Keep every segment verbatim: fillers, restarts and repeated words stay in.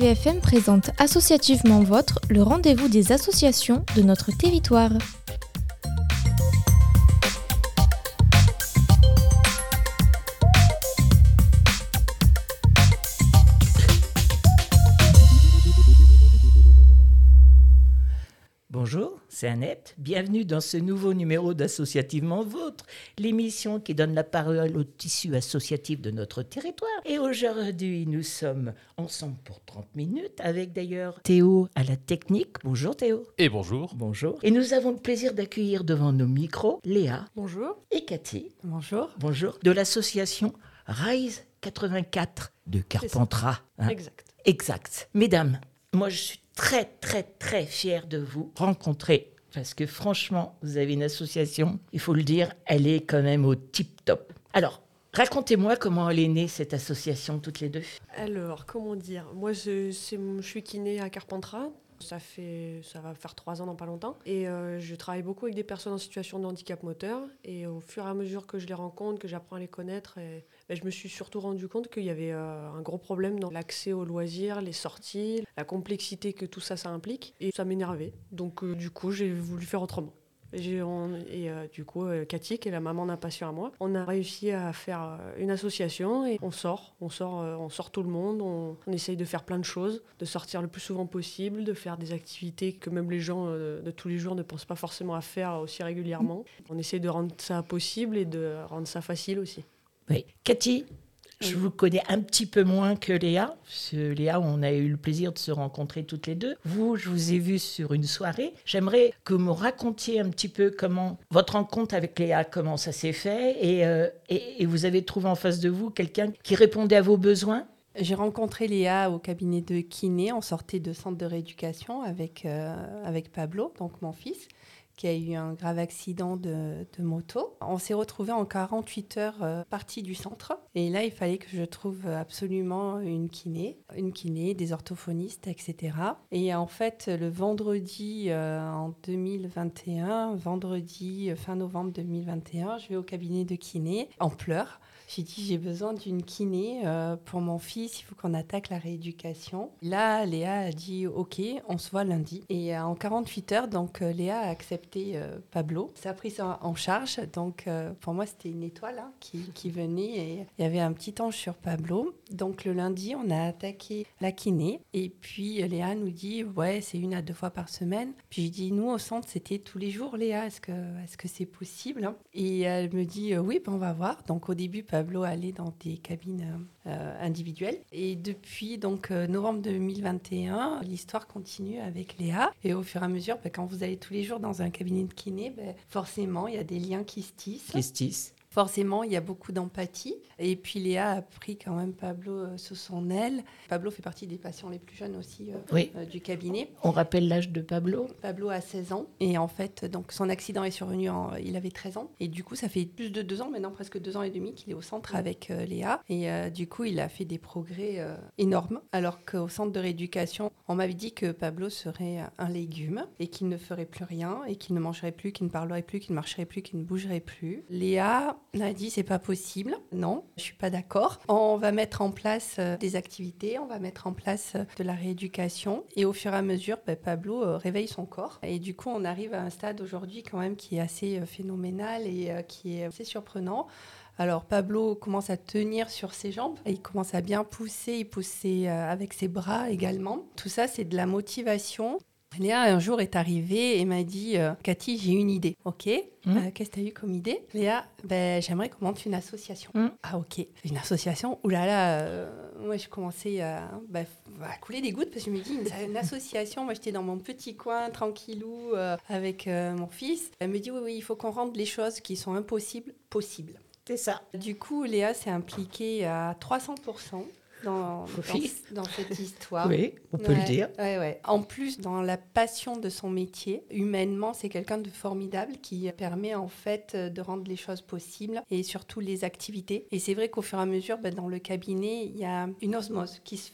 V F M présente Associativement Vôtre, le rendez-vous des associations de notre territoire. Bonjour, c'est Annette. Bienvenue dans ce nouveau numéro d'Associativement Vôtre, l'émission qui donne la parole au tissu associatif de notre territoire. Et aujourd'hui, nous sommes ensemble pour trente minutes, avec d'ailleurs Théo à la technique. Bonjour Théo. Et bonjour. Bonjour. Et nous avons le plaisir d'accueillir devant nos micros Léa. Bonjour. Et Cathy. Bonjour. Bonjour. De l'association Rise quatre-vingt-quatre de Carpentras. Hein. Exact. Exact. Mesdames, moi je suis très, très, très fière de vous rencontrer. Parce que franchement, vous avez une association, il faut le dire, elle est quand même au tip-top. Alors, racontez-moi comment elle est née, cette association, toutes les deux. Alors, comment dire ? Moi, je, c'est, je suis kiné à Carpentras. Ça, fait, ça va faire trois ans dans pas longtemps. Et euh, je travaille beaucoup avec des personnes en situation de handicap moteur. Et au fur et à mesure que je les rencontre, que j'apprends à les connaître, et, et je me suis surtout rendu compte qu'il y avait euh, un gros problème dans l'accès aux loisirs, les sorties, la complexité que tout ça, ça implique. Et ça m'énervait. Donc, euh, du coup, j'ai voulu faire autrement. J'ai, on, et euh, du coup, euh, Cathy, qui est la maman d'un patient à moi, on a réussi à faire euh, une association et on sort, on sort, euh, on sort tout le monde, on, on essaye de faire plein de choses, de sortir le plus souvent possible, de faire des activités que même les gens euh, de tous les jours ne pensent pas forcément à faire aussi régulièrement. On essaye de rendre ça possible et de rendre ça facile aussi. Oui. Cathy, je vous connais un petit peu moins que Léa. Parce que Léa, on a eu le plaisir de se rencontrer toutes les deux. Vous, je vous ai vu sur une soirée. J'aimerais que vous me racontiez un petit peu comment votre rencontre avec Léa, comment ça s'est fait. Et, euh, et, et vous avez trouvé en face de vous quelqu'un qui répondait à vos besoins ? J'ai rencontré Léa au cabinet de kiné. On sortait de centre de rééducation avec, euh, avec Pablo, donc mon fils, qui a eu un grave accident de, de moto. On s'est retrouvés en quarante-huit heures euh, partis du centre. Et là, il fallait que je trouve absolument une kiné, une kiné, des orthophonistes, et cetera. Et en fait, le vendredi euh, en deux mille vingt et un, vendredi fin novembre deux mille vingt et un, je vais au cabinet de kiné en pleurs. J'ai dit, j'ai besoin d'une kiné euh, pour mon fils, il faut qu'on attaque la rééducation. Là, Léa a dit, OK, on se voit lundi. Et euh, en quarante-huit heures, donc, euh, Léa a accepté euh, Pablo. Ça a pris ça en charge. Donc, euh, pour moi, c'était une étoile hein, qui, qui venait. Et il y avait un petit ange sur Pablo. Donc, le lundi, on a attaqué la kiné. Et puis, Léa nous dit, ouais, c'est une à deux fois par semaine. Puis, je dis, nous, au centre, c'était tous les jours, Léa. Est-ce que, est-ce que c'est possible ? Et elle me dit, oui, ben, on va voir. Donc, au début, Pablo Pablo allait dans des cabines euh, individuelles. Et depuis donc, euh, novembre deux mille vingt et un, l'histoire continue avec Léa. Et au fur et à mesure, bah, quand vous allez tous les jours dans un cabinet de kiné, bah, forcément, il y a des liens qui se tissent. Qui se tissent. Forcément, il y a beaucoup d'empathie. Et puis, Léa a pris quand même Pablo euh, sous son aile. Pablo fait partie des patients les plus jeunes aussi euh, oui. euh, du cabinet. On rappelle l'âge de Pablo. Pablo a seize ans. Et en fait, donc, son accident est survenu, en, il avait treize ans. Et du coup, ça fait plus de deux ans, maintenant presque deux ans et demi qu'il est au centre avec euh, Léa. Et euh, du coup, il a fait des progrès euh, énormes. Alors qu'au centre de rééducation, on m'avait dit que Pablo serait un légume et qu'il ne ferait plus rien et qu'il ne mangerait plus, qu'il ne parlerait plus, qu'il ne marcherait plus, qu'il ne bougerait plus. Léa a dit c'est pas possible, non, je suis pas d'accord. On va mettre en place euh, des activités, on va mettre en place euh, de la rééducation et au fur et à mesure, bah, Pablo euh, réveille son corps et du coup on arrive à un stade aujourd'hui quand même qui est assez euh, phénoménal et euh, qui est assez surprenant. Alors Pablo commence à tenir sur ses jambes, et il commence à bien pousser, il pousse ses, euh, avec ses bras également. Tout ça c'est de la motivation. Léa, un jour, est arrivée et m'a dit euh, « Cathy, j'ai une idée. » « Ok, mmh. euh, qu'est-ce que tu as eu comme idée ?» Léa, ben, « J'aimerais qu'on monte une association. Mmh. » « Ah ok, une association ?» Ouh là là, euh, moi je commençais à, ben, à couler des gouttes parce que je me dis une, une association, moi j'étais dans mon petit coin, tranquillou, euh, avec euh, mon fils. Elle me dit « Oui, oui, il faut qu'on rende les choses qui sont impossibles, possibles. » C'est ça. Du coup, Léa s'est impliquée à trois cents pour cent. Dans, dans, dans cette histoire. Oui, on peut ouais, le dire. Ouais, ouais. En plus, dans la passion de son métier, humainement, c'est quelqu'un de formidable qui permet en fait de rendre les choses possibles et surtout les activités. Et c'est vrai qu'au fur et à mesure, ben, dans le cabinet, il y a une osmose qui se fait,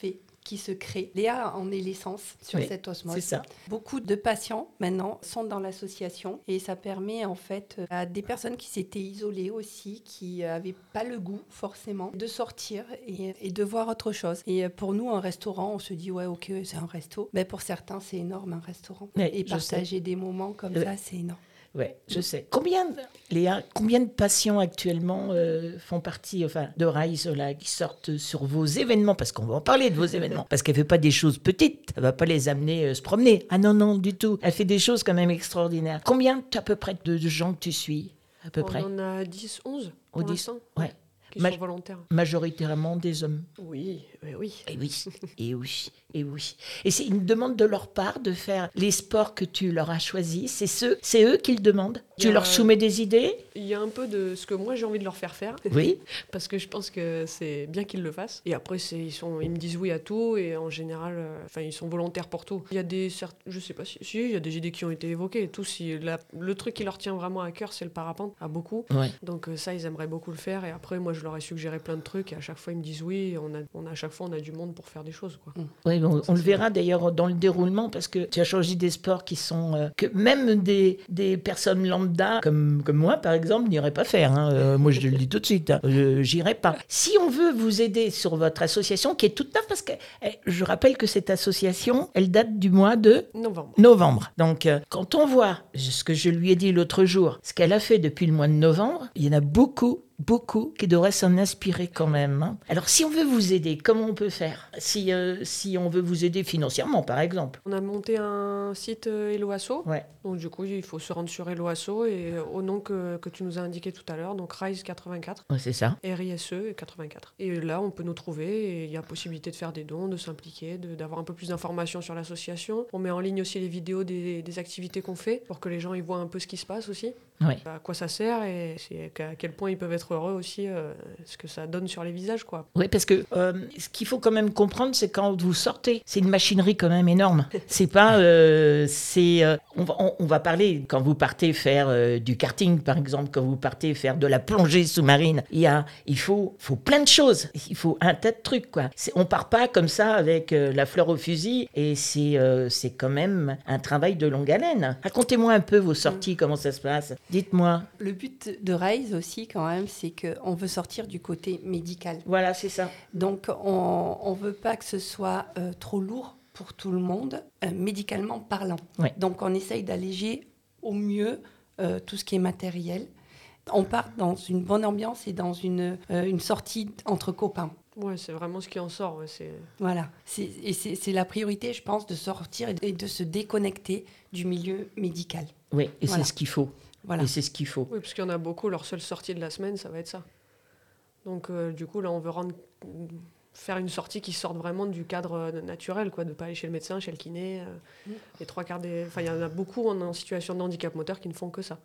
qui se crée. Léa en est l'essence sur Oui, cette osmose. c'est ça. Beaucoup de patients maintenant sont dans l'association et ça permet en fait à des personnes qui s'étaient isolées aussi, qui n'avaient pas le goût forcément, de sortir et, et de voir autre chose. Et pour nous, un restaurant, on se dit ouais ok c'est un resto. Mais pour certains c'est énorme un restaurant. Oui, et je partager sais. des moments comme Oui. ça c'est énorme. Oui, je sais. Combien, de- Léa, combien de patients actuellement euh, font partie enfin, de Rise, là, qui sortent sur vos événements? Parce qu'on va en parler de vos événements. Parce qu'elle ne fait pas des choses petites. Elle ne va pas les amener euh, se promener. Ah non, non, du tout. Elle fait des choses quand même extraordinaires. Combien à peu près de, de gens que tu suis à peu On près? en a dix, onze Au pour dix, l'instant, ouais. qui Ma- sont volontaires. Majoritairement des hommes. Oui, oui, oui. Et oui, et oui, et oui. Et c'est une demande de leur part de faire les sports que tu leur as choisis. C'est ceux, c'est eux qui le demandent. Il y Tu a- leur soumets des idées? Il y a un peu de ce que moi j'ai envie de leur faire faire. Oui. Parce que je pense que c'est bien qu'ils le fassent. Et après, c'est, ils, sont, ils me disent oui à tout et en général, euh, enfin, ils sont volontaires pour tout. Il y a des, certes, je sais pas si, si, il y a des idées qui ont été évoquées et tout. Si la- le truc qui leur tient vraiment à cœur, c'est le parapente, à beaucoup. Ouais. Donc euh, ça, ils aimeraient beaucoup le faire. Et après, moi, je leur ai suggéré plein de trucs et à chaque fois, ils me disent oui. Et on a, on a, à chaque fois, on a du monde pour faire des choses, quoi. Oui, on, on le verra d'ailleurs dans le déroulement parce que tu as choisi des sports qui sont euh, que même des, des personnes lambda comme, comme moi par exemple n'iraient pas faire. Hein. Euh, moi je le dis tout de suite, hein. Je j'irai pas. Si on veut vous aider sur votre association qui est toute neuve parce que eh, je rappelle que cette association elle date du mois de Novembre. novembre. Donc euh, quand on voit ce que je lui ai dit l'autre jour, ce qu'elle a fait depuis le mois de novembre, il y en a beaucoup beaucoup qui devraient s'en inspirer quand même. Hein. Alors, si on veut vous aider, comment on peut faire? Si, euh, si on veut vous aider financièrement, par exemple. On a monté un site euh, Hello Asso. Ouais. Donc du coup, il faut se rendre sur Hello Asso et euh, au nom que, que tu nous as indiqué tout à l'heure, donc Rise quatre-vingt-quatre, Ouais, c'est ça. R I S E quatre-vingt-quatre. Et là, on peut nous trouver et il y a possibilité de faire des dons, de s'impliquer, de- d'avoir un peu plus d'informations sur l'association. On met en ligne aussi les vidéos des, des activités qu'on fait pour que les gens y voient un peu ce qui se passe aussi, Ouais. à quoi ça sert et c'est à quel point ils peuvent être heureux aussi, euh, ce que ça donne sur les visages, quoi. Oui, parce que euh, ce qu'il faut quand même comprendre, c'est quand vous sortez, c'est une machinerie quand même énorme. C'est pas, euh, c'est, euh, on, va, on, on va parler quand vous partez faire euh, du karting, par exemple, quand vous partez faire de la plongée sous-marine. Il y a, il faut, faut plein de choses. Il faut un tas de trucs, quoi. C'est, on part pas comme ça avec euh, la fleur au fusil, et c'est, euh, c'est quand même un travail de longue haleine. Racontez-moi un peu vos sorties, comment ça se passe. Dites-moi. Le but de Rise aussi quand même, c'est qu'on veut sortir du côté médical. Voilà, c'est ça. Donc, on ne veut pas que ce soit euh, trop lourd pour tout le monde, euh, médicalement parlant. Ouais. Donc, on essaye d'alléger au mieux euh, tout ce qui est matériel. On part dans une bonne ambiance et dans une, euh, une sortie entre copains. Ouais, c'est vraiment ce qui en sort. Ouais, c'est... Voilà. C'est, et c'est, c'est la priorité, je pense, de sortir et de se déconnecter du milieu médical. Oui, et Voilà. c'est ce qu'il faut. Voilà. Et c'est ce qu'il faut. Oui, parce qu'il y en a beaucoup, leur seule sortie de la semaine, ça va être ça. Donc, euh, du coup, là, on veut rendre, faire une sortie qui sorte vraiment du cadre euh, naturel, quoi, de ne pas aller chez le médecin, chez le kiné. euh, Mm. Les trois quarts des... Enfin, il y en a beaucoup en, en situation de handicap moteur qui ne font que ça.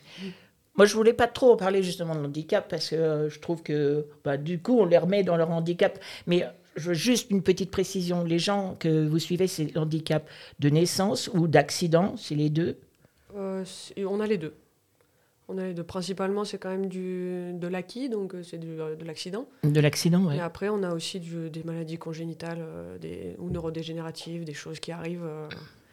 Moi, je voulais pas trop en parler justement de handicap parce que euh, je trouve que bah, du coup, on les remet dans leur handicap. Mais euh, je veux juste une petite précision. Les gens que vous suivez, c'est le handicap de naissance ou d'accident, c'est les deux? Euh, c'est- on a les deux. On a les deux. Principalement, c'est quand même du, de l'acquis, donc euh, c'est du- euh, de l'accident. De l'accident, oui. Et après, on a aussi du- des maladies congénitales euh, des, ou neurodégénératives, des choses qui arrivent, euh,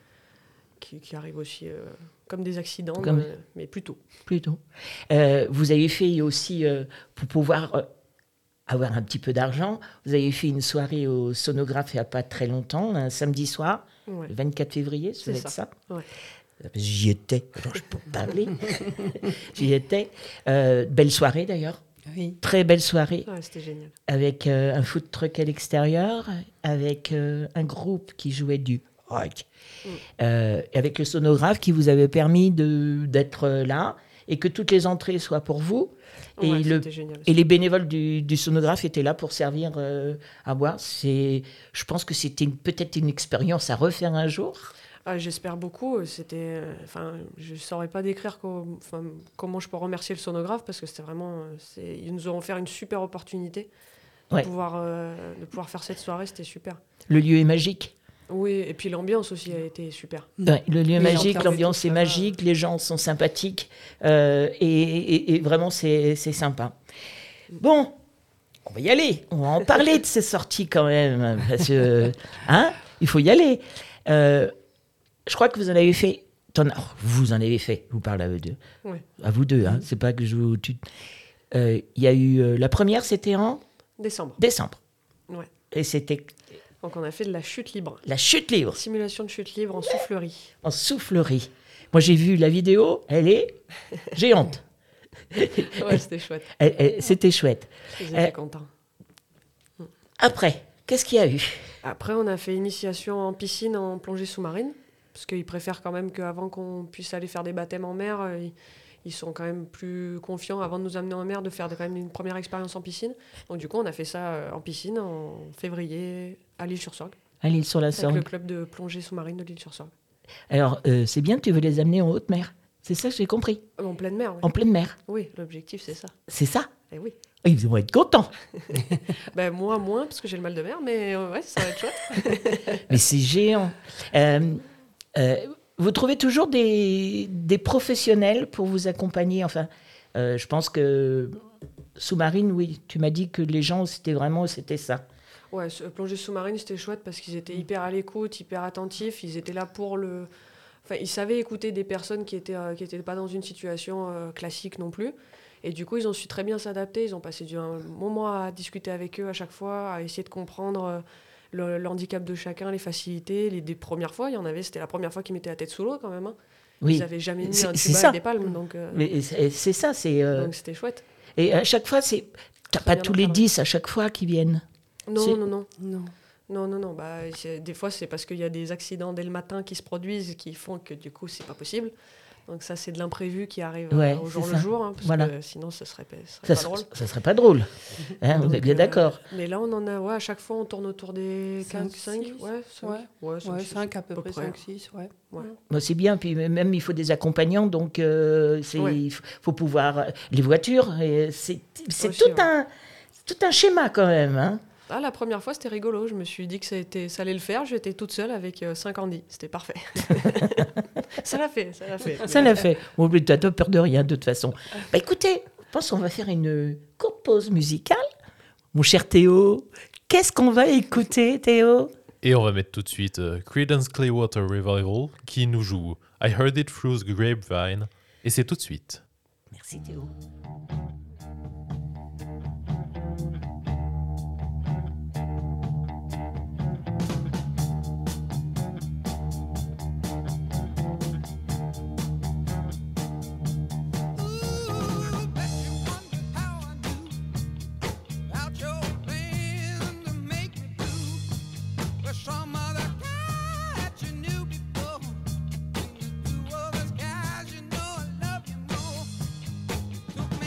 qui, qui arrivent aussi euh, comme des accidents, Comme- euh, mais plus tôt. Plutôt. Euh, vous avez fait aussi, euh, pour pouvoir euh, avoir un petit peu d'argent, vous avez fait une soirée au Sonographe il n'y a pas très longtemps, un samedi soir, Ouais. le vingt-quatre février, ça C'est doit être ça. ça. Ouais. J'y étais, alors je peux parler. J'y étais. Euh, belle soirée d'ailleurs, Oui. très belle soirée, Ouais, c'était génial. avec euh, un food truck à l'extérieur, avec euh, un groupe qui jouait du rock, Mm. euh, avec le sonographe qui vous avait permis de, d'être là et que toutes les entrées soient pour vous. Et, Ouais, le, c'était génial. et les bénévoles du, du sonographe étaient là pour servir euh, à boire. C'est, je pense que c'était une- peut-être une expérience à refaire un jour. Ah, j'espère beaucoup. C'était, euh, enfin, je saurais pas décrire co- enfin, comment je peux remercier le sonographe parce que c'était vraiment, euh, c'est, ils nous ont offert une super opportunité Ouais. de pouvoir, euh, de pouvoir faire cette soirée. C'était super. Le lieu est magique. Oui, et puis l'ambiance aussi a été super. Ouais, le lieu est Oui, magique, l'ambiance l'ambiance et est tout, ça va. magique, les gens sont sympathiques euh, et, et- et vraiment c'est, c'est sympa. Bon, on va y aller. On va en parler de ces sorties quand même. Parce que, hein, il faut y aller. Euh, je crois que vous en avez fait. T'en, oh, vous en avez fait. Je vous parle à vous deux. Oui. À vous deux, hein. C'est pas que je vous. Il euh, y a eu. Euh, la première, c'était en Décembre. décembre. Ouais. Et c'était. Donc on a fait de la chute libre. La chute libre. Simulation de chute libre en soufflerie. En soufflerie. Moi, j'ai vu la vidéo. Elle est géante. Ouais, c'était chouette. Elle, elle, c'était chouette. Ils étaient Euh, contents. Après, qu'est-ce qu'il y a eu? Après, on a fait initiation en piscine, en plongée sous-marine. Parce qu'ils préfèrent quand même qu'avant qu'on puisse aller faire des baptêmes en mer, euh, ils, ils sont quand même plus confiants, avant de nous amener en mer, de faire de, quand même une première expérience en piscine. Donc du coup, on a fait ça euh, en piscine en février à l'île-sur-Sorgue. À l'île sur la Avec Sorgue. le club de plongée sous-marine de l'île-sur-Sorgue. Alors, euh, c'est bien, tu veux les amener en haute mer. C'est ça que j'ai compris. En pleine mer, oui. En pleine mer. Oui, l'objectif, c'est ça. C'est ça. Eh oui. Ils vont être contents. Ben, moi, moins, parce que j'ai le mal de mer, mais euh, ouais, ça va être chouette. Mais c'est géant. Euh, euh, vous trouvez toujours des, des professionnels pour vous accompagner. Enfin, euh, je pense que sous-marine, oui, tu m'as dit que les gens, c'était vraiment, c'était ça. Ouais, ce- plongée sous-marine, c'était chouette parce qu'ils étaient hyper à l'écoute, hyper attentifs. Ils étaient là pour le... Enfin, ils savaient écouter des personnes qui étaient, euh, qui étaient pas dans une situation euh, classique non plus. Et du coup, ils ont su très bien s'adapter. Ils ont passé du, un moment à discuter avec eux à chaque fois, à essayer de comprendre euh, le, le handicap de chacun, les facilités. Les des premières fois, il y en avait, c'était la première fois qu'ils mettaient la tête sous l'eau quand même. Hein. Oui. Ils n'avaient jamais mis C'est- un c'est tuba ça. avec des palmes. Donc, euh, Mais c'est, c'est ça, c'est. euh, donc c'était chouette. Et à chaque fois, c'est. T'as Très pas bien tous les encadré. dix à chaque fois qui viennent. Non, C'est- non, non. Non. Non, non, non. Bah, c'est- des fois, c'est parce qu'il y a des accidents dès le matin qui se produisent qui font que du coup, c'est pas possible. Donc ça, c'est de l'imprévu qui arrive euh, Ouais, au c'est jour ça. le jour, hein, parce Voilà. que sinon, ce serait, pas- ce serait Ça, pas ser- drôle. ça serait pas drôle. Hein, on est Donc, bien euh, d'accord. Mais là, on en a, ouais, à chaque fois, on tourne autour des Cinq, quatre, cinq, six. ouais, cinq. Ouais. Ouais, cinq, Ouais, six, cinq à peu à peu près, près. cinq six, ouais. Ouais. Bon, c'est bien, puis même il faut des accompagnants, donc euh, c'est, Ouais. il faut, faut pouvoir. Les voitures, et c'est, c'est Aussi, tout, ouais. un, tout un schéma quand même. Hein. Ah, la première fois, c'était rigolo. Je me suis dit que ça, était, ça allait le faire. J'étais toute seule avec euh, cinq Andy. C'était parfait. ça l'a fait, ça l'a fait. Ça l'a fait. Bon, mais t'as t'as peur de rien de toute façon. Bah écoutez, je pense qu'on va faire une courte pause musicale. Mon cher Théo, qu'est-ce qu'on va écouter, Théo? Et on va mettre tout de suite euh, Creedence Clearwater Revival qui nous joue I Heard It Through the Grapevine. Et c'est tout de suite. Merci Théo. Took me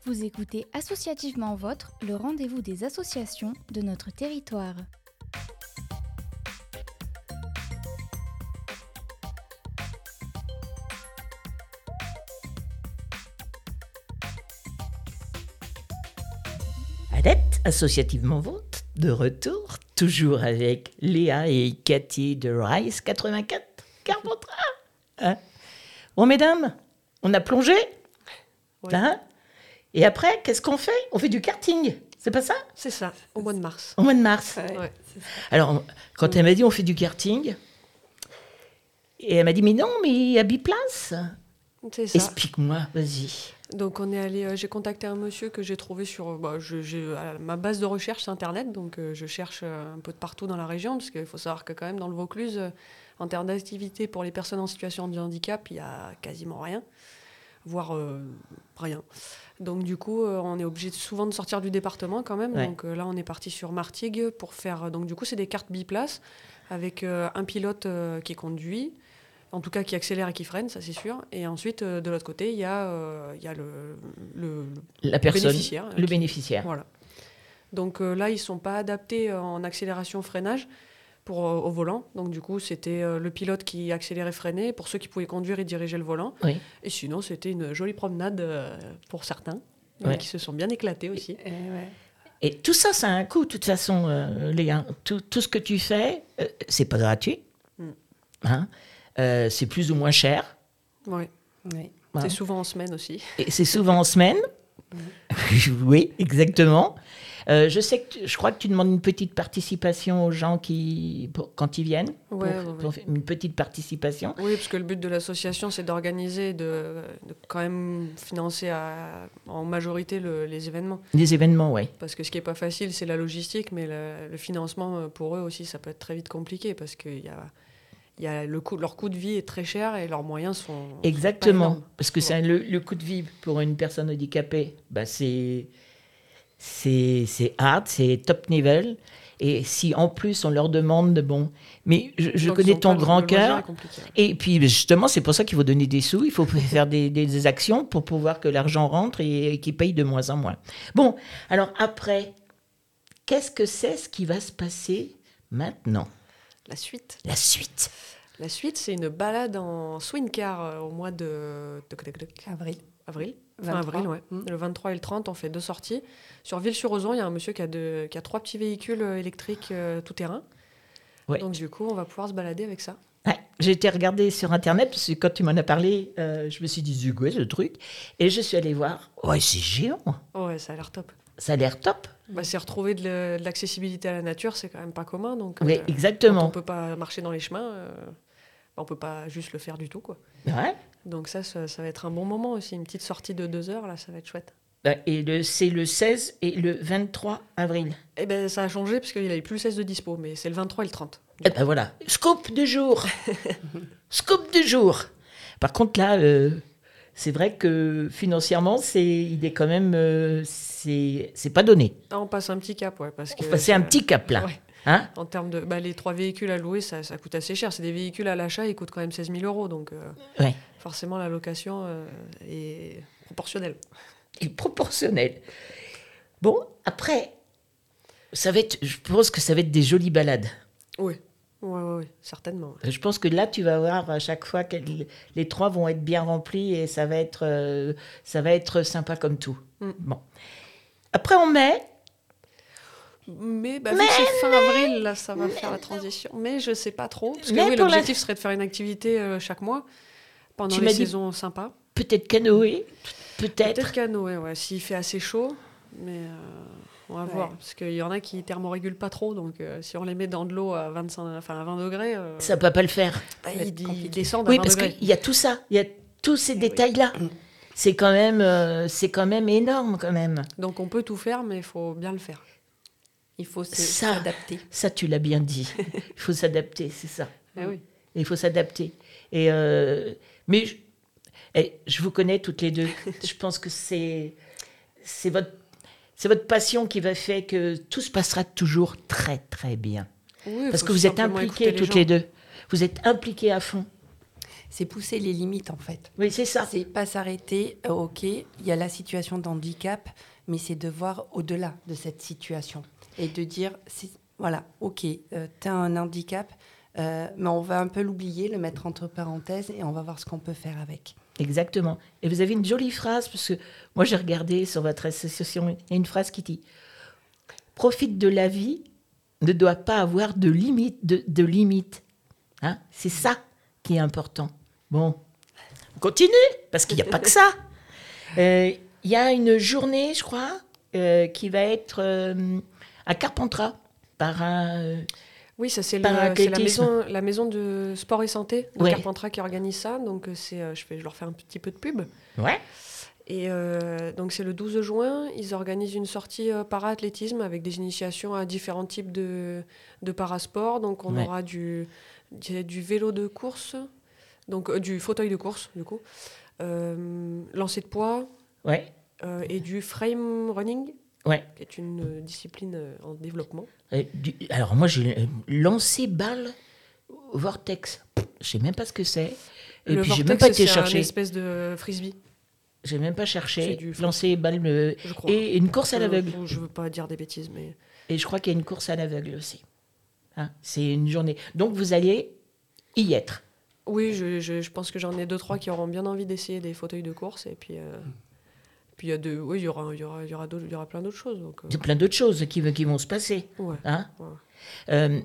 Vous écoutez Associativement Vôtre, le rendez-vous des associations de notre territoire. Adepte, associativement vôtre, de retour, toujours avec Léa et Cathy de Rise quatre-vingt-quatre, Carpentras. Hein bon, mesdames, on a plongé. Ouais. Hein et après, qu'est-ce qu'on fait? On fait du karting, c'est pas ça? C'est ça, au mois de mars. Au mois de mars. Ouais, Ouais. c'est ça. Alors, quand elle m'a dit on fait du karting, et elle m'a dit mais non, mais il y a biplace. C'est ça. Explique-moi, vas-y. Donc on est allé, euh, j'ai contacté un monsieur que j'ai trouvé sur, euh, bah, je, j'ai, à ma base de recherche c'est internet, donc euh, je cherche euh, un peu de partout dans la région, parce qu'il faut savoir que quand même dans le Vaucluse, euh, en termes d'activité pour les personnes en situation de handicap, il y a quasiment rien, voire euh, rien. Donc du coup, euh, on est obligé de- souvent de sortir du département quand même. Ouais. Donc euh, là, on est parti sur Martigues pour faire. euh, Donc du coup, c'est des cartes biplaces avec euh, un pilote euh, qui conduit. En tout cas, qui accélère et qui freine, ça c'est sûr. Et ensuite, euh, de l'autre côté, il y a, euh, il y a le, le, La personne, bénéficiaire. euh, le qui- bénéficiaire. Voilà. Donc euh, là, ils ne sont pas adaptés euh, en accélération-freinage pour, euh, au volant. Donc du coup, c'était euh, le pilote qui accélérait, freinait. Pour ceux qui pouvaient conduire et diriger le volant. Oui. Et sinon, c'était une jolie promenade euh, pour certains, euh, Ouais. qui se sont bien éclatés aussi. Et ouais. Et tout ça, ça a un coût, de toute façon, euh, Léa. Tout, tout ce que tu fais, euh, c'est pas gratuit. Mm. Hein Euh, c'est plus ou moins cher. Ouais. Ouais. Hein. C'est souvent en semaine aussi. Et c'est souvent en semaine. Oui, exactement. Euh, je sais que tu- je crois que tu demandes une petite participation aux gens qui, pour- quand ils viennent. Pour- Ouais, ouais, pour ouais. faire une petite participation. Oui, parce que le but de l'association, c'est d'organiser, de, de quand même financer à- en majorité le- les événements. Des événements, oui. Parce que ce qui n'est pas facile, c'est la logistique, mais le, le financement, euh, pour eux aussi, ça peut être très vite compliqué, parce que y a, y a le coût, leur coût de vie est très cher et leurs moyens sont... sont pas Exactement. énormes. Parce que c'est le, le coût de vie pour une personne handicapée, bah c'est, c'est, c'est hard, c'est top level. Et si en plus on leur demande, de- bon, mais je, je Donc, connais ils ont ton pas le- grand le loisir cœur. est compliqué. Et puis justement, c'est pour ça qu'il faut donner des sous, il faut faire des, des- des actions pour pouvoir que l'argent rentre et, et qu'il paye de moins en moins. Bon, alors après, qu'est-ce que c'est ce qui va se passer maintenant? La suite. La suite. La suite, c'est une balade en swing car euh, au mois de... de- de- de- Avril. avril. Fin vingt-trois. avril, ouais. Mm. Le vingt-trois et le trente, on fait deux sorties. Sur Ville-sur-Ozon, il y a un monsieur qui a, de- qui a trois petits véhicules euh, électriques euh, tout-terrain. Ouais. Donc du coup, on va pouvoir se balader avec ça. Ouais, j'ai été regarder sur Internet, parce que quand tu m'en as parlé, euh, je me suis dit, c'est quoi ce truc? Et je suis allée voir. Ouais, c'est géant. Ouais, ça a l'air top. Ça a l'air top. Bah, c'est retrouver de le- de l'accessibilité à la nature, c'est quand même pas commun. Donc, Oui, euh, quand exactement. on peut pas marcher dans les chemins, euh, bah, on peut pas juste le faire du tout, quoi. Ouais. Donc ça, ça, ça va être un bon moment aussi, une petite sortie de deux heures, là, ça va être chouette. Bah, Et le, c'est le seize et le vingt-trois avril. Eh ben, ça a changé parce qu'il n'y avait plus le seize de dispo, mais c'est le vingt-trois et le trente. Eh ben voilà. Scoop du jour. Scoop du jour. Par contre, là, euh, c'est vrai que financièrement, c'est, il est quand même. euh, c'est, c'est pas donné. Ah, on passe un petit cap, ouais, parce que... On passait un ça- petit cap là. Ouais. Hein? En termes de... Bah, les trois véhicules à louer, ça, ça coûte assez cher. C'est des véhicules à l'achat, ils coûtent quand même seize mille euros, donc euh, Ouais. forcément, la location euh, est proportionnelle. Et proportionnel. Bon, après, ça va être, je pense que ça va être des jolies balades. Oui, ouais, ouais, ouais, certainement. Je pense que là, tu vas voir à chaque fois que les trois vont être bien remplis et ça va être, euh, ça va être sympa comme tout. Mm. Bon. Après, en mai, Mais, bah, vu que c'est fin avril, là, ça va faire la transition. Mais je sais pas trop. Parce que Mais oui, pour la- l'objectif serait de faire une activité euh, chaque mois pendant Tu les m'as dit- saisons sympas. peut-être canoë, peut-être. Peut-être canoë, ouais, s'il fait assez chaud. Mais euh, on va Ouais. voir. Parce qu'il y en a qui thermorégulent pas trop. Donc euh, si on les met dans de l'eau à, vingt-cinq, enfin, à vingt degrés, euh, Ça ne peut pas le faire. bah, va être ils, ils compliqué. descendent à Oui, vingt parce degrés. qu'il y a tout ça. Il y a tous ces Eh oui. détails-là. C'est quand même, euh, c'est quand même énorme, quand même. Donc on peut tout faire, mais il faut bien le faire. Il faut se- Ça. s'adapter. Ça, tu l'as bien dit. Il faut s'adapter, c'est ça. Eh oui. Il faut s'adapter. Et euh, mais je, eh, je vous connais toutes les deux. Je pense que c'est c'est votre c'est votre passion qui va faire que tout se passera toujours très très bien. Oui, Parce faut que vous êtes simplement impliquées écouter toutes gens. les deux. Vous êtes impliquées à fond. c'est pousser les limites en fait. Oui, c'est ça. C'est pas s'arrêter, euh, ok, il y a la situation de handicap, mais c'est de voir au-delà de cette situation et de dire, c'est, voilà, ok, euh, tu as un handicap, euh, mais on va un peu l'oublier, le mettre entre parenthèses et on va voir ce qu'on peut faire avec. Exactement. Et vous avez une jolie phrase, parce que moi j'ai regardé sur votre association, il y a une phrase qui dit « Profite de la vie, ne doit pas avoir de limite. De, de limite. Hein, c'est ça qui est important. » Bon, on continue, parce qu'il n'y a pas que ça. Euh, Il y a une journée, je crois, euh, qui va être euh, à Carpentras, par un... euh, Oui, ça c'est, le, Par c'est la, athlétisme. maison, la maison de sport et santé de Ouais. Carpentras qui organise ça. Donc euh, c'est, euh, je, fais, je leur fais un petit peu de pub. Ouais. Et euh, donc c'est le douze juin, ils organisent une sortie euh, para-athlétisme avec des initiations à différents types de, de parasport. Donc on Ouais. aura du, du, du vélo de course, donc euh, du fauteuil de course du coup, euh, lancer de poids Ouais. euh, et du frame running, Ouais. qui est une euh, discipline euh, en développement. Euh, du- Alors moi j'ai euh, lancé balle vortex. Je sais même pas ce que c'est. Et le puis j'ai vortex, même pas été c'est chercher. une espèce de frisbee, J'ai même pas C'est cherché. du foot. Lancer balle euh, je crois. et une course à Je- l'aveugle. Je veux pas dire des bêtises, mais Et je crois qu'il y a une course à l'aveugle aussi. Hein, c'est une journée. Donc vous allez y être. oui, je, je, je pense que j'en ai deux trois qui auront bien envie d'essayer des fauteuils de course et puis euh, puis il y a deux, oui, il y aura il y aura il y aura d'autres- il y aura plein d'autres choses donc. euh, Il y a plein d'autres choses qui, qui vont se passer. ouais. Hein. Ouais. Euh,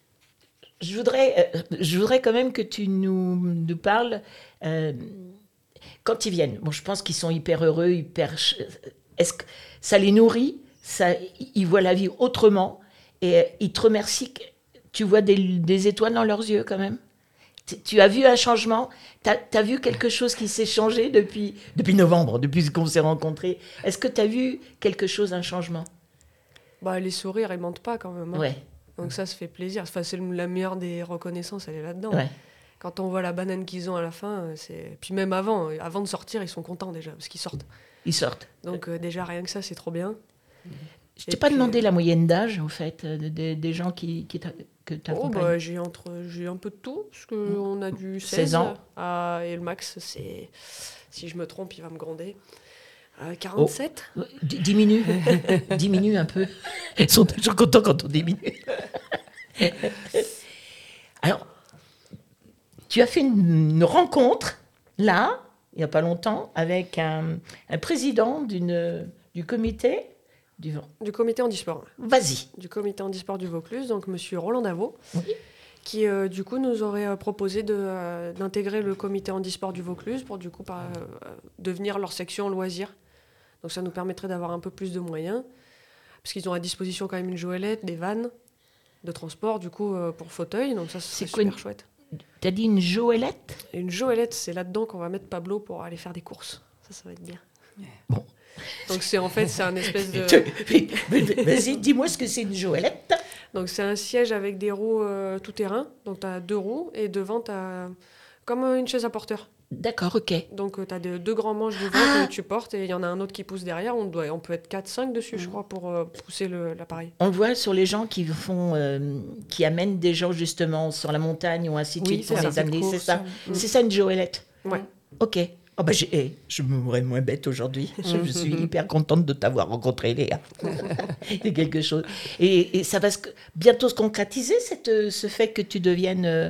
je, voudrais, euh, je voudrais quand même que tu nous, nous parles euh, quand ils viennent. Bon, je pense qu'ils sont hyper heureux, hyper. ch- Est-ce que ça les nourrit, ça, ils voient la vie autrement et euh, ils te remercient. que- Tu vois des, des étoiles dans leurs yeux quand même. Tu, tu as vu un changement. Tu as vu quelque chose qui s'est changé depuis, depuis novembre, depuis qu'on s'est rencontrés. Est-ce que tu as vu quelque chose, un changement? Bah les sourires ils mentent pas quand même. hein. Ouais, Donc ça se fait plaisir. Enfin c'est le- la meilleure des reconnaissances elle est là-dedans. ouais. Quand on voit la banane qu'ils ont à la fin, euh, c'est puis même avant euh, avant de sortir ils sont contents déjà parce qu'ils sortent. Ils sortent. Donc euh, déjà rien que ça c'est trop bien. Je Et t'ai pas puis, demandé euh, la moyenne d'âge, en fait, euh, des, des gens qui, qui t'a- que tu Oh bah j'ai entre j'ai un peu de tout parce que Mmh. on a du seize seize ans. à- et le max c'est si je me trompe il va me gronder. Euh, quarante-sept. D- Diminue, diminue un peu. Ils sont toujours contents quand on diminue. Alors, tu as fait une, une rencontre, là, il n'y a pas longtemps, avec un, un président d'une, du comité du... Du comité handisport. Vas-y. Du comité handisport du Vaucluse, donc monsieur Roland Davot, Oui. qui euh, du coup nous aurait euh, proposé de, euh, d'intégrer le comité handisport du Vaucluse pour du coup par- euh, devenir leur section loisirs. Donc ça nous permettrait d'avoir un peu plus de moyens, parce qu'ils ont à disposition quand même une joëlette, des vannes de transport du coup euh, pour fauteuil, donc ça c'est C'est quoi super une- chouette. T'as dit une joëlette? Et une joëlette, c'est là-dedans qu'on va mettre Pablo pour aller faire des courses. Ça, ça va être bien. Bon. Donc c'est en fait c'est un espèce de Vas-y, dis-moi ce que c'est une joëlette. donc c'est un siège avec des roues euh, tout terrain. Donc tu as deux roues et devant tu as comme euh, une chaise à porteur. D'accord, ok. Donc tu as deux grands manches devant Ah. que tu portes et il y en a un autre qui pousse derrière. On doit on peut être quatre cinq dessus je crois pour euh, pousser le- l'appareil. On le voit sur les gens qui font, euh, qui amènent des gens justement sur la montagne ou ainsi de Oui, suite pour c'est les ça, amener, des c'est ça. courses. C'est ça une joëlette. Ouais. Ok. Oh bah j'ai, eh, je me mourrais moins bête aujourd'hui. Je, je suis hyper contente de t'avoir rencontré, Léa. C'est quelque chose. Et, et ça va se- bientôt se concrétiser, cette, euh, ce fait que tu deviennes euh,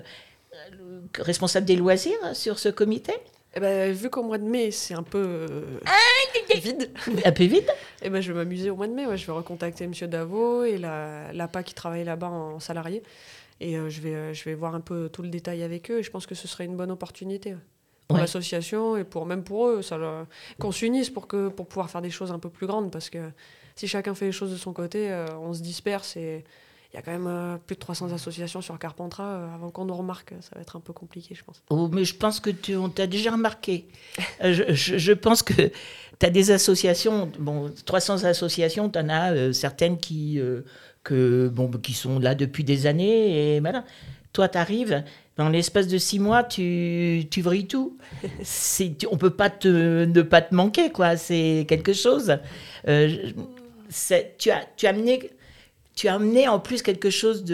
le- responsable des loisirs hein, sur ce comité. Et ben vu qu'au mois de mai c'est un peu euh, vide. Un peu vite. Et ben je vais m'amuser au mois de mai. Ouais. Je vais recontacter monsieur Davot et la l'A P A qui travaille là-bas en salarié. Et euh, je vais euh, je vais voir un peu tout le détail avec eux. Et je pense que ce serait une bonne opportunité. ouais. Pour Ouais. l'association et pour même pour eux, ça leur- qu'on s'unisse pour que pour pouvoir faire des choses un peu plus grandes parce que si chacun fait les choses de son côté, euh, on se disperse et il y a quand même euh, plus de trois cents associations sur Carpentras. euh, avant qu'on nous remarque, ça va être un peu compliqué, je pense. Oh, mais je pense que tu, on t'a déjà remarqué. Euh, je, je- je pense que tu as des associations, bon, trois cents associations, tu en as euh, certaines qui, euh, que, bon, qui sont là depuis des années. Et voilà. Toi, tu arrives, dans l'espace de six mois, tu, tu vrilles tout. C'est, tu- on ne peut pas te, ne pas te manquer, quoi. C'est quelque chose. Euh, c'est- tu, as, tu, as amené, tu as amené en plus quelque chose de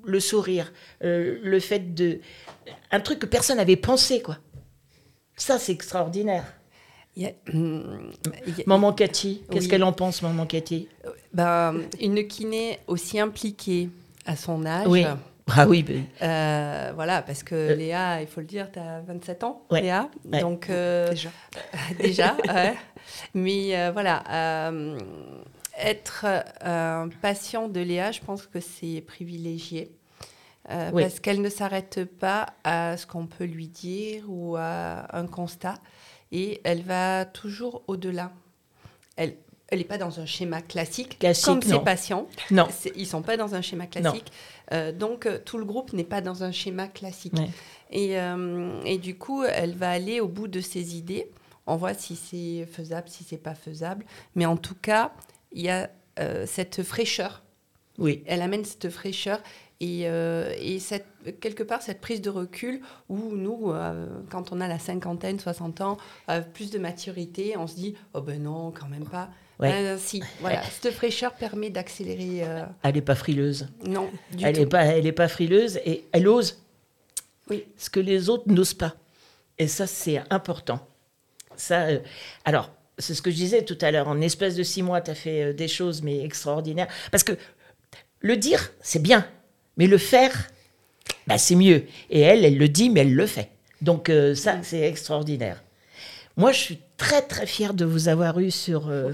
le sourire, euh, le fait de... Un truc que personne n'avait pensé, quoi. Ça, c'est extraordinaire. Il y a- hum, il y a- Maman Cathy, qu'est-ce Oui. qu'elle en pense, maman Cathy? ben, une kiné aussi impliquée à son âge. Oui. Ah oui, ben, Euh, voilà, parce que Euh. Léa, il faut le dire, tu as vingt-sept ans, Ouais. Léa. Ouais. Donc, euh, Déjà. déjà, ouais. Mais euh, voilà, euh, être euh, patient de Léa, je pense que c'est privilégié. Euh, Oui. Parce qu'elle ne s'arrête pas à ce qu'on peut lui dire ou à un constat. Et elle va toujours au-delà. Elle n'est pas dans un schéma classique, Classique, comme ses non. patients. non. C'est- Ils ne sont pas dans un schéma classique. Euh, donc, euh, tout le groupe n'est pas dans un schéma classique. Ouais. Et, euh, et du coup, elle va aller au bout de ses idées. On voit si c'est faisable, si c'est pas faisable. Mais en tout cas, il y a euh, cette fraîcheur. Oui, Elle amène cette fraîcheur et, euh, et cette, quelque part cette prise de recul où nous, euh, quand on a la cinquantaine, soixante ans, euh, plus de maturité, on se dit « Oh ben non, quand même pas Ouais. Euh, Si, voilà. Cette fraîcheur permet d'accélérer... euh, elle n'est pas frileuse. non, du Elle tout. n'est pas, elle est pas frileuse et elle ose Oui. ce que les autres n'osent pas. Et ça, c'est important. Ça, euh, alors, c'est ce que je disais tout à l'heure. En espèce de six mois, tu as fait euh, des choses, mais extraordinaires. Parce que le dire, c'est bien. Mais le faire, bah, c'est mieux. Et elle, elle le dit, mais elle le fait. Donc euh, ça, c'est extraordinaire. Moi, je suis très, très fière de vous avoir eu sur, euh,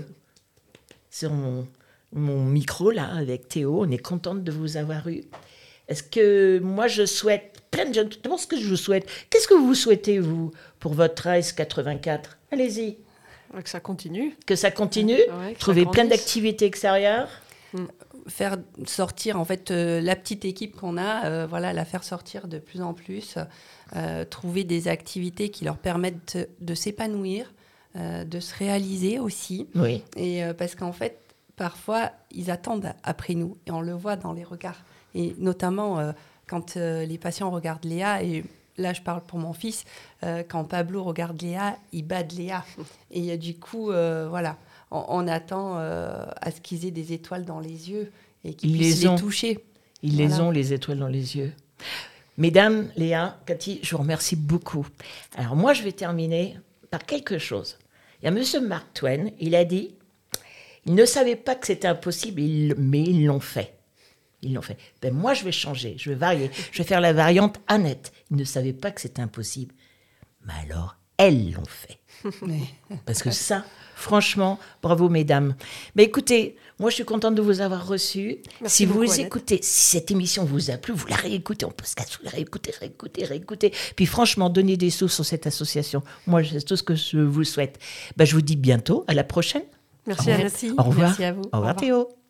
sur mon, mon micro, là, avec Théo. On est contente de vous avoir eu. Est-ce que moi, je souhaite plein de jeunes... D'abord, ce que je vous souhaite, qu'est-ce que vous souhaitez, vous, pour votre A S quatre-vingt-quatre? Allez-y. Ouais, que ça continue. Que ça continue. Ouais, que ça Trouver plein grandisse. d'activités extérieures. Faire sortir en fait euh, la petite équipe qu'on a, euh, voilà, la faire sortir de plus en plus, euh, trouver des activités qui leur permettent de, de s'épanouir, euh, de se réaliser aussi. Oui. Et euh, parce qu'en fait, parfois, ils attendent après nous et on le voit dans les regards. Et notamment euh, quand euh, les patients regardent Léa, et là je parle pour mon fils, euh, quand Pablo regarde Léa, il bat de Léa. Et euh, du coup, euh, voilà, on, on attend euh, à ce qu'ils aient des étoiles dans les yeux et qu'ils Ils puissent les les, ont. toucher. Ils les Voilà. ont, les étoiles dans les yeux. Mesdames, Léa, Cathy, je vous remercie beaucoup. Alors moi, je vais terminer par quelque chose. Il y a monsieur Mark Twain, il a dit, ils ne savaient pas que c'était impossible, ils- mais ils l'ont fait. Ils l'ont fait. Ben moi, je vais changer, je vais varier. Je vais faire la variante Annette. Ils ne savaient pas que c'était impossible. Mais alors, elles l'ont fait. Parce que ça, franchement, bravo mesdames. Mais écoutez, moi je suis contente de vous avoir reçus. Merci Si beaucoup, vous Annette. écoutez, si cette émission vous a plu, vous la réécoutez en podcast, vous la réécoutez, réécoutez, réécoutez. Puis franchement, donnez des sous sur cette association. Moi, c'est tout ce que je vous souhaite. Ben, je vous dis bientôt, à la prochaine. Merci, Au Annette. Merci. Au revoir. Merci à vous. Au revoir Théo.